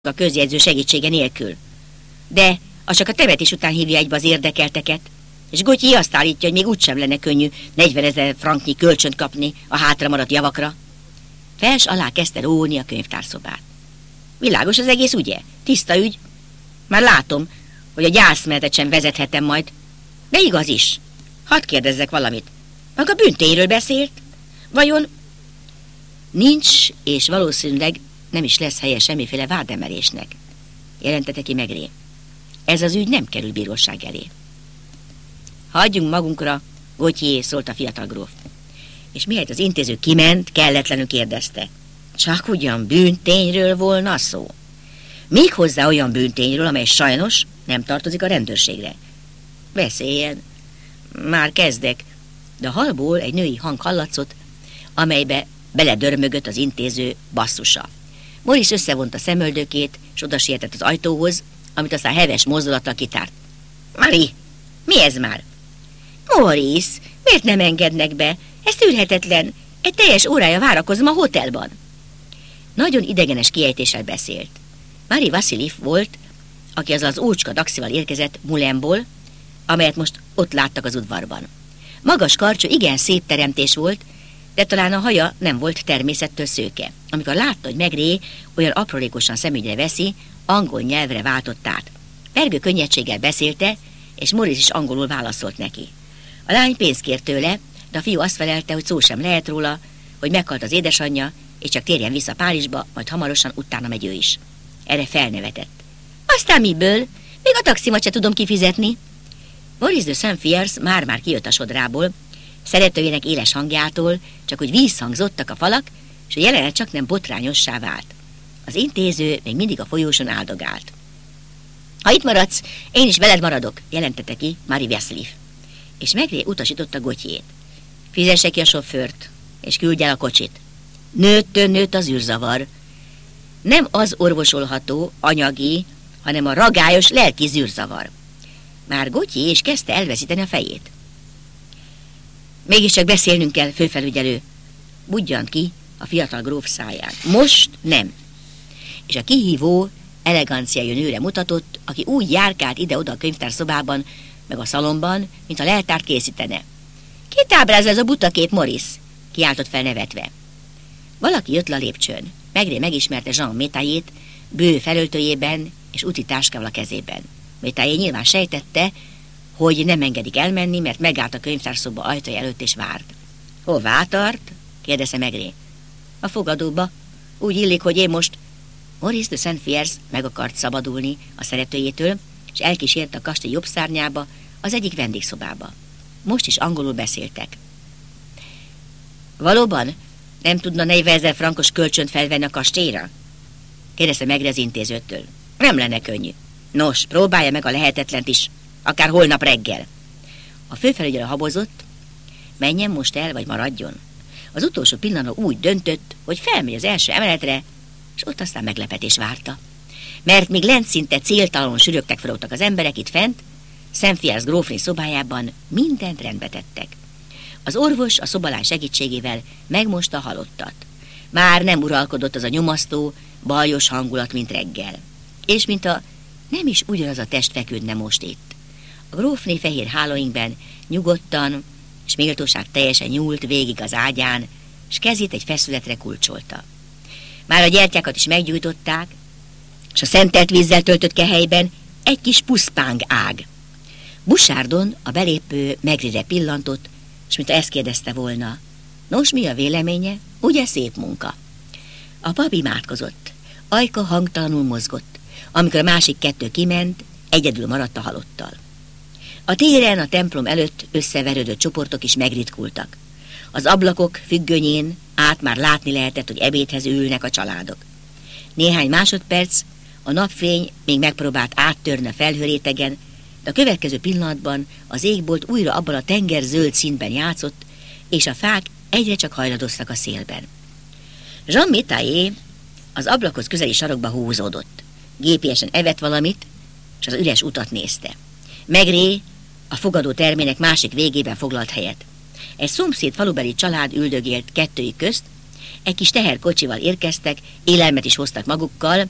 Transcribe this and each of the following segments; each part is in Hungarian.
a közjegyző segítsége nélkül. De az csak a temetés után hívja egybe az érdekelteket, és Gotyi azt állítja, hogy még úgysem lenne könnyű 40 000 franknyi kölcsönt kapni a hátra maradt javakra. Fels alá kezdte róni a könyvtárszobát. Világos az egész, ugye? Tiszta ügy. Már látom, hogy a gyászmenetet sem vezethetem majd. De igaz is. Hadd kérdezzek valamit. Maga bűntényről beszélt? Vajon? Nincs, és valószínűleg nem is lesz helye semmiféle vádemelésnek, jelentette ki Maigret. Ez az ügy nem kerül bíróság elé. Hagyjunk magunkra, Gauthier, szólt a fiatal gróf. És mihelyt az intéző kiment, kelletlenül kérdezte. Csak ugyan bűntényről volna szó. Még hozzá olyan bűntényről, amely sajnos nem tartozik a rendőrségre. Beszéljen. Már kezdek. De a hallból egy női hang hallatszott, amelybe beledörmögött az intéző basszusa. Maurice összevonta szemöldökét, és oda sietett az ajtóhoz, amit aztán heves mozdulattal kitárt. Marie, mi ez már? Maurice, miért nem engednek be? Ez tűrhetetlen. Egy teljes órája várakozom a hotelban. Nagyon idegenes kiejtéssel beszélt. Marie Vassiliev volt, aki azzal az ócska daxival érkezett Moulinból, amelyet most ott láttak az udvarban. Magas karcsú, igen szép teremtés volt, de talán a haja nem volt természettől szőke. Amikor látta, hogy Maigret olyan aprólékosan szemügyre veszi, angol nyelvre váltott át. Pergő könnyedséggel beszélte, és Maurice is angolul válaszolt neki. A lány pénzt kért tőle, de a fiú azt felelte, hogy szó sem lehet róla, hogy meghalt az édesanyja, és csak térjen vissza Párizsba, majd hamarosan utána megy ő is. Erre felnevetett. Aztán miből? Még a taximat se tudom kifizetni. Maurice de Saint-Fiers már kijött a sodrából, szeretőjének éles hangjától, csak úgy vízhangzottak a falak, és a jelenet csak nem botrányossá vált. Az intéző még mindig a folyóson áldogált. Ha itt maradsz, én is veled maradok, jelentette ki Marie Vassiliev. És Maigret utasította Gauthiert. Fizesse ki a sofőrt, és küldj el a kocsit. Nőtt az űrzavar. Nem az orvosolható, anyagi, hanem a ragályos lelki zűrzavar. Már Gauthier is kezdte elveszíteni a fejét. Mégiscsak beszélnünk kell, főfelügyelő, budjant ki a fiatal gróf száján. Most nem. És a kihívó eleganciájú nőre mutatott, aki úgy járkált ide-oda a könyvtárszobában, meg a szalomban, mintha leltárt készítene. Kit ábrázol ez a butakép, Maurice? Kiáltott fel nevetve. Valaki jött le a lépcsőn. Maigret megismerte Jean Métaillét bő felöltőjében és úti táskával a kezében. Métaillé nyilván sejtette, hogy nem engedik elmenni, mert megállt a könyvtárszoba ajtaja előtt és várt. Hová tart? kérdezte Maigret. A fogadóba. Úgy illik, hogy én most... Maurice de Saint-Fiers meg akart szabadulni a szeretőjétől, és elkísért a kastély jobb szárnyába, az egyik vendégszobába. Most is angolul beszéltek. Valóban nem tudna 40 000 frankos kölcsönt felvenni a kastélyra? Kérdezte Maigret az intézőtől. Nem lenne könnyű. Nos, próbálja meg a lehetetlent is, akár holnap reggel. A főfelügyelő habozott, menjen most el, vagy maradjon. Az utolsó pillanatban úgy döntött, hogy felmegy az első emeletre, és ott aztán meglepetés várta. Mert még lent szinte céltalanul sürögtek forogtak az emberek itt fent, Saint-Fiers grófné szobájában mindent rendbe tettek. Az orvos a szobalány segítségével megmosta a halottat. Már nem uralkodott az a nyomasztó, bajos hangulat, mint reggel. És mint a nem is ugyanaz a test feküdne most itt. A grófné fehér hálóinkben nyugodtan és méltóság teljesen nyúlt végig az ágyán, és kezét egy feszületre kulcsolta. Már a gyertyákat is meggyújtották, és a szentelt vízzel töltött kehelyben egy kis puszpáng ág. Busárdon a belépő Maigretre pillantott, és mintha ezt kérdezte volna. Nos, mi a véleménye? Ugye szép munka? A pap imádkozott. Ajka hangtalanul mozgott. Amikor a másik kettő kiment, egyedül maradt a halottal. A téren, a templom előtt összeverődött csoportok is megritkultak. Az ablakok függönyén át már látni lehetett, hogy ebédhez ülnek a családok. Néhány másodperc, a napfény még megpróbált áttörni a felhőrétegen, de a következő pillanatban az égbolt újra abban a tengerzöld színben játszott, és a fák egyre csak hajladoztak a szélben. Jean Métaillé az ablakhoz közeli sarokba húzódott. Gépiesen evett valamit, és az üres utat nézte. Maigret a fogadó termének másik végében foglalt helyet. Egy szomszéd falubeli család üldögélt kettőjük közt, egy kis teherkocsival érkeztek, élelmet is hoztak magukkal,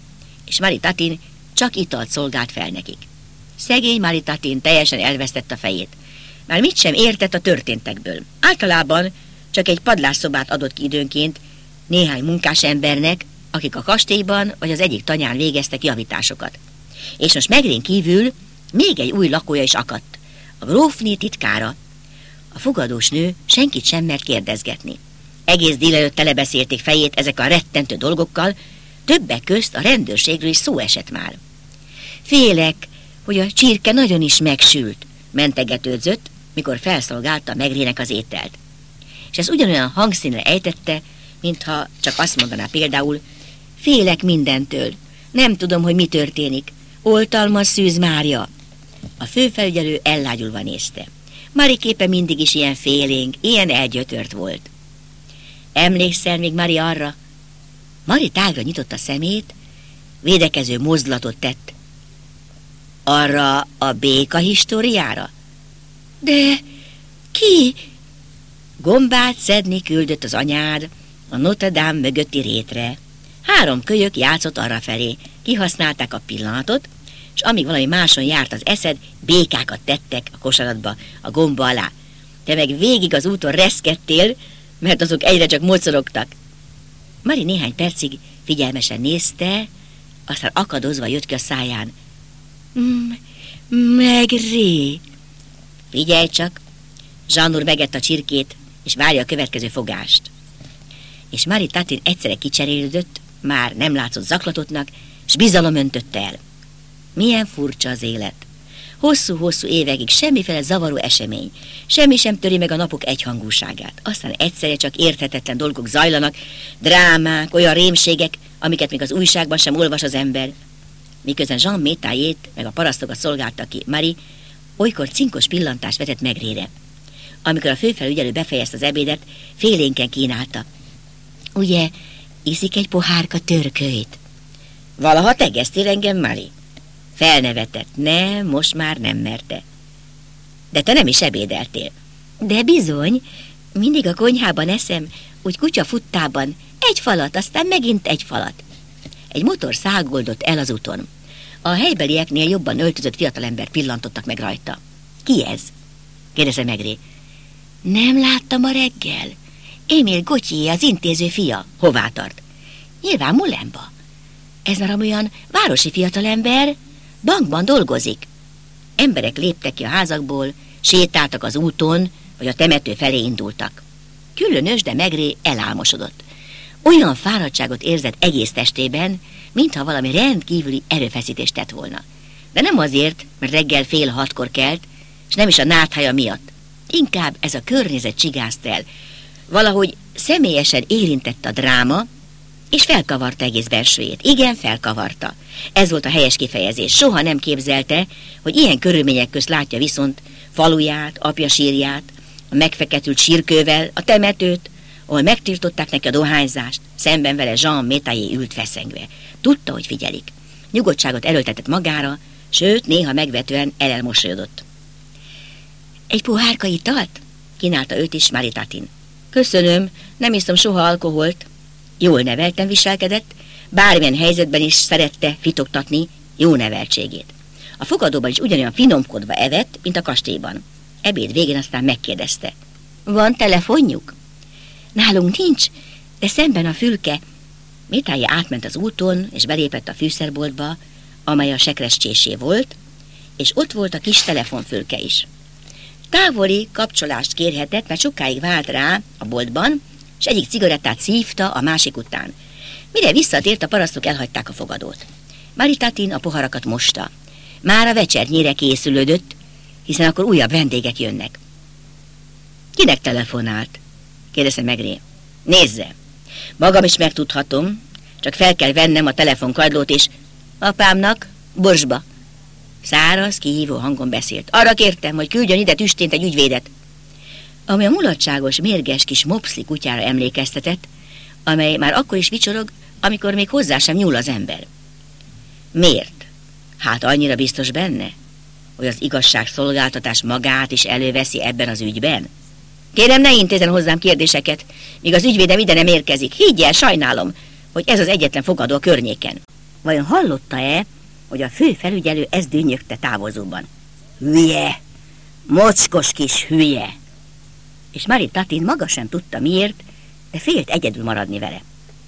és Mari Tatin csak italt szolgált fel nekik. Szegény Mari Tatin teljesen elvesztett a fejét. Már mit sem értett a történtekből. Általában csak egy padlásszobát adott ki időnként néhány munkás embernek, akik a kastélyban vagy az egyik tanyán végeztek javításokat. És most Megrén kívül még egy új lakója is akadt, a grófné titkára. A fogadós nő senkit sem mert kérdezgetni. Egész délelőtt telebeszélték fejét ezek a rettentő dolgokkal, többek közt a rendőrségről is szó esett már. Félek, hogy a csirke nagyon is megsült, mentegetődzött, mikor felszolgálta Megrének az ételt. És ez ugyanolyan hangszínre ejtette, mintha csak azt mondaná például, félek mindentől, nem tudom, hogy mi történik, oltalmas Szűz Mária. A főfelügyelő ellágyulva nézte. Mari képe mindig is ilyen félénk, ilyen elgyötört volt. Emlékszel még, Mari, arra? Mari tágra nyitotta szemét, védekező mozdulatot tett. Arra a béka históriára? De ki? Gombát szedni küldött az anyád a Notre Dame mögötti rétre. 3 kölyök játszott arrafelé, kihasználták a pillanatot, és amíg valami máson járt az eszed, békákat tettek a kosaratba, a gomba alá. Te meg végig az úton reszkedtél, mert azok egyre csak mocorogtak. Mari néhány percig figyelmesen nézte, aztán akadozva jött ki a száján. Megré. Figyelj csak! Jean úr megette a csirkét, és várja a következő fogást. És Mari Tatin egyszerre kicserélődött, már nem látszott zaklatottnak, s bizalom öntötte el. Milyen furcsa az élet. Hosszú-hosszú évekig semmiféle zavaró esemény, semmi sem töri meg a napok egyhangúságát. Aztán egyszerre csak érthetetlen dolgok zajlanak, drámák, olyan rémségek, amiket még az újságban sem olvas az ember. Miközben Jean métájét meg a parasztokat szolgálta ki Mari, olykor cinkos pillantást vetett Megrére. Amikor a főfelügyelő befejezte az ebédet, félénken kínálta. Ugye, iszik egy pohárka törkölyt? Valaha tegeztél engem, Mari? Felnevetett. Nem, most már nem merte. De te nem is ebédeltél. De bizony, mindig a konyhában eszem, úgy kutya futtában, egy falat, aztán megint egy falat. Egy motor száguldott el az úton. A helybelieknél jobban öltözött fiatalember pillantottak meg rajta. Ki ez? Kérdezte Megré. Nem láttam a reggel. Émile Gauthier, az intéző fia. Hová tart? Nyilván Moulinba. Ez már olyan városi fiatalember, bankban dolgozik. Emberek léptek ki a házakból, sétáltak az úton, vagy a temető felé indultak. Különös, de Megré elálmosodott. Olyan fáradtságot érzett egész testében, mintha valami rendkívüli erőfeszítést tett volna. De nem azért, mert reggel 5:30 kelt, és nem is a náthaja miatt. Inkább ez a környezet csigázta el. Valahogy személyesen érintette a dráma, és felkavarta egész belsőjét. Igen, felkavarta. Ez volt a helyes kifejezés. Soha nem képzelte, hogy ilyen körülmények közt látja viszont faluját, apja sírját, a megfeketült sírkővel, a temetőt, ahol megtiltották neki a dohányzást, szemben vele Jean métájé ült feszengve. Tudta, hogy figyelik. Nyugodtságot erőltetett magára, sőt, néha megvetően elmosolyodott. Egy pohárka italt? Kínálta őt is Mari Tatin. Köszönöm, nem iszom soha alkoholt. Jól nevelten viselkedett, bármilyen helyzetben is szerette fitoktatni jó neveltségét. A fogadóban is ugyanolyan finomkodva evett, mint a kastélyban. Ebéd végén aztán megkérdezte. Van telefonjuk? Nálunk nincs, de szemben a fülke. Métájé átment az úton, és belépett a fűszerboltba, amely a sekrescsésé volt, és ott volt a kis telefonfülke is. Távoli kapcsolást kérhetett, mert sokáig vált rá a boltban, és egyik cigarettát szívta a másik után. Mire visszatért, a parasztok elhagyták a fogadót. Mari Tatin a poharakat mosta. Már a vecsernyére készülődött, hiszen akkor újabb vendégek jönnek. Kinek telefonált? Kérdezte Megré. Nézze, magam is megtudhatom, csak fel kell vennem a telefonkagylót, és apámnak Borsba. Száraz, kihívó hangon beszélt. Arra kértem, hogy küldjön ide tüstént egy ügyvédet, ami a mulatságos, mérges kis mopszli kutyára emlékeztetett, amely már akkor is vicsorog, amikor még hozzá sem nyúl az ember. Miért? Hát annyira biztos benne, hogy az igazságszolgáltatás magát is előveszi ebben az ügyben? Kérem, ne intézzen hozzám kérdéseket, míg az ügyvédem ide nem érkezik. Higgy el, sajnálom, hogy ez az egyetlen fogadó a környéken. Vajon hallotta-e, hogy a fő felügyelő ezt dünnyögte távozóban? Hülye! Mocskos kis hülye! És Mari Tatin maga sem tudta miért, de félt egyedül maradni vele.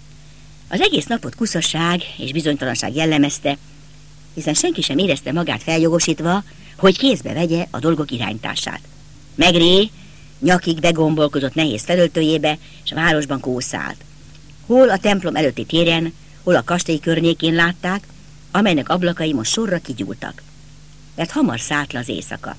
Az egész napot kuszasság és bizonytalanság jellemezte, hiszen senki sem érezte magát feljogosítva, hogy kézbe vegye a dolgok irányítását. Maigret nyakig begombolkozott nehéz felöltőjébe, és a városban kószált. Hol a templom előtti téren, hol a kastély környékén látták, amelynek ablakai most sorra kigyúltak. Mert hamar szállt le az éjszaka.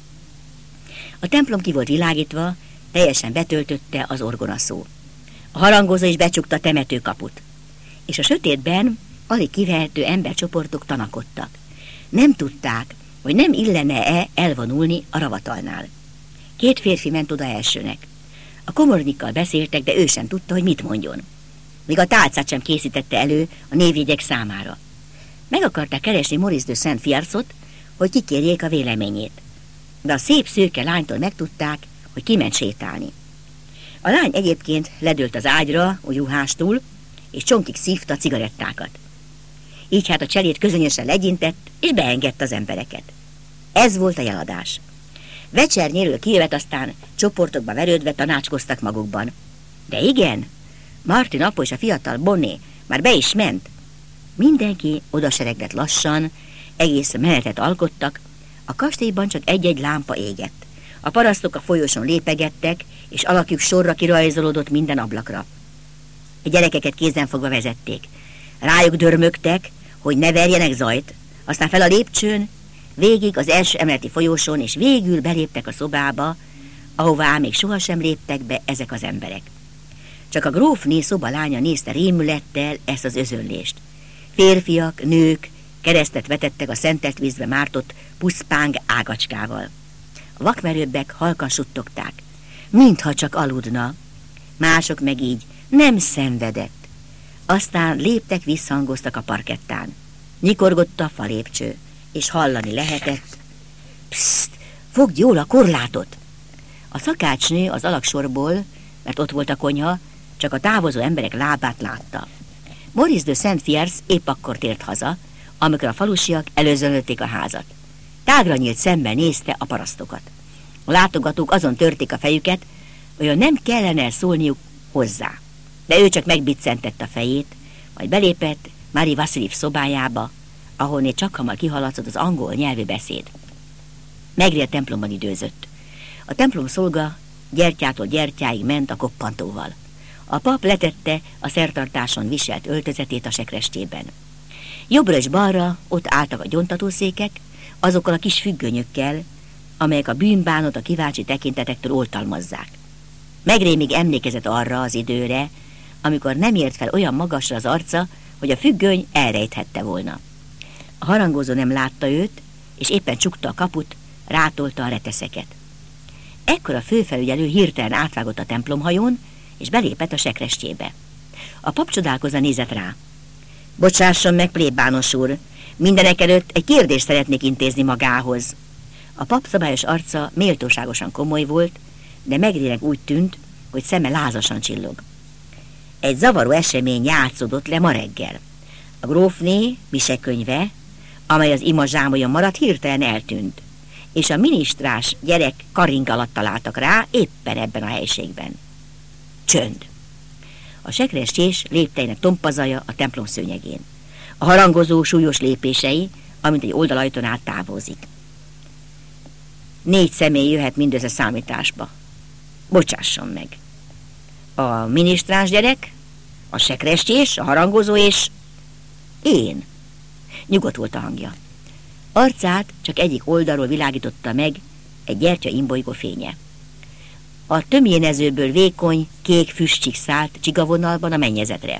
A templom ki volt világítva, teljesen betöltötte az orgonaszó. A harangozó is becsukta a temetőkaput. És a sötétben alig kivehető embercsoportok tanakodtak. Nem tudták, hogy nem illene-e elvonulni a ravatalnál. 2 férfi ment oda elsőnek. A komornikkal beszéltek, de ő sem tudta, hogy mit mondjon. Még a tálcát sem készítette elő a névjegyek számára. Meg akarták keresni Maurice de Saint-Fierce-ot, hogy kikérjék a véleményét. De a szép szőke lánytól megtudták, hogy kiment sétálni. A lány egyébként ledőlt az ágyra, úgy ruhástul, és csonkig szívta a cigarettákat. Így hát a cselét közönösen legyintett, és beengedte az embereket. Ez volt a jeladás. Vecsernyéről kijövet, aztán csoportokba verődve tanácskoztak magukban. De igen, Martin apa és a fiatal Bonnet már be is ment. Mindenki odaseregett lassan, egész menetet alkottak, a kastélyban csak egy-egy lámpa égett. A parasztok a folyosón lépegettek, és alakjuk sorra kirajzolódott minden ablakra. A gyerekeket kézenfogva vezették. Rájuk dörmögtek, hogy ne verjenek zajt, aztán fel a lépcsőn, végig az első emeleti folyosón, és végül beléptek a szobába, ahová még sohasem léptek be ezek az emberek. Csak a grófné szobalánya nézte rémülettel ezt az özönlést. Férfiak, nők keresztet vetettek a szentelt vízbe mártott puszpáng ágacskával. A vakmerőbbek halkan suttogták, mintha csak aludna, mások meg így nem szenvedett. Aztán léptek visszhangoztak a parkettán. Nyikorgott a falépcső, és hallani lehetett. Pszt, fogd jól a korlátot! A szakácsnő az alagsorból, mert ott volt a konyha, csak a távozó emberek lábát látta. Maurice de Saint-Fierce épp akkor tért haza, amikor a falusiak előzönölték a házat. Tágra nyílt szemmel nézte a parasztokat. A látogatók azon törték a fejüket, olyan nem kellene szólniuk hozzá. De ő csak megbiccentette a fejét, majd belépett Marie Vassiliev szobájába, ahonnél csak hamar kihaladszott az angol nyelvű beszéd. Maigret a templomban időzött. A templom szolga gyertyától gyertyáig ment a koppantóval. A pap letette a szertartáson viselt öltözetét a sekrestjében. Jobbra és balra ott álltak a gyontatószékek, azokkal a kis függönyökkel, amelyek a bűnbánot a kíváncsi tekintetektől oltalmazzák. Maigret még emlékezett arra az időre, amikor nem ért fel olyan magasra az arca, hogy a függöny elrejthette volna. A harangozó nem látta őt, és éppen csukta a kaput, rátolta a reteszeket. Ekkor a főfelügyelő hirtelen átvágott a templomhajón, és belépett a sekrestjébe. A pap csodálkozva nézett rá. Bocsásson meg, plébános úr, mindenekelőtt egy kérdést szeretnék intézni magához. A pap szabályos arca méltóságosan komoly volt, de Maigretnek úgy tűnt, hogy szeme lázasan csillog. Egy zavaró esemény játszódott le ma reggel. A grófné misekönyve, amely az ima zsámolyon maradt, hirtelen eltűnt, és a minisztrás gyerek karing alatt találtak rá éppen ebben a helységben. Csönd. A sekrestjés lépteinek tompazaja a templom szőnyegén. A harangozó súlyos lépései, amint egy oldalajton át távozik. 4 személy jöhet mindössze számításba. Bocsásson meg. A minisztráns gyerek, a sekrestjés, a harangozó és én. Nyugodt volt a hangja. Arcát csak egyik oldalról világította meg egy gyertya imbolygó fénye. A tömjénezőből vékony, kék füstcsik szállt csigavonalban a mennyezetre.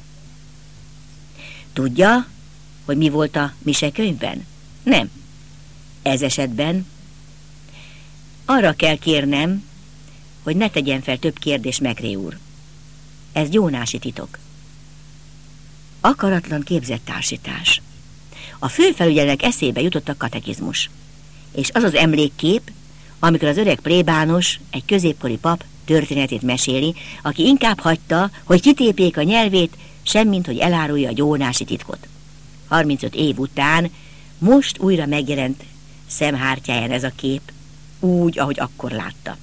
Tudja, hogy mi volt a misekönyvben? Nem. Ez esetben arra kell kérnem, hogy ne tegyen fel több kérdést, Maigret úr. Ez gyónási titok. Akaratlan képzett társítás. A főfelügyelőnek eszébe jutott a katekizmus, és az az emlékkép, amikor az öreg plébános, egy középkori pap történetét meséli, aki inkább hagyta, hogy kitépjék a nyelvét, semmint hogy elárulja a gyónási titkot. 35 év után most újra megjelent szemhártyáján ez a kép, úgy, ahogy akkor látta.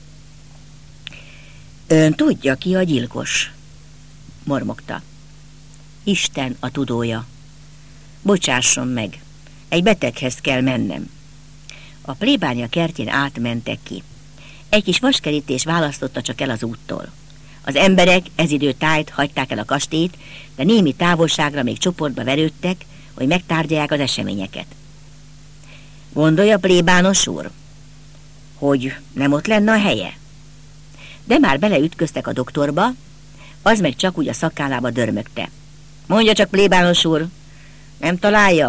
Ön tudja, ki a gyilkos? Mormogta. Isten a tudója. Bocsásson meg, egy beteghez kell mennem. A plébánia kertjén átmentek ki. Egy kis vaskerítés választotta csak el az úttól. Az emberek ez idő tájt hagyták el a kastélyt, de némi távolságra még csoportba verődtek, hogy megtárgyalják az eseményeket. Gondolja, plébános úr, hogy nem ott lenne a helye? De már beleütköztek a doktorba, az meg csak úgy a szakállába dörmögte. Mondja csak, plébános úr, nem találja,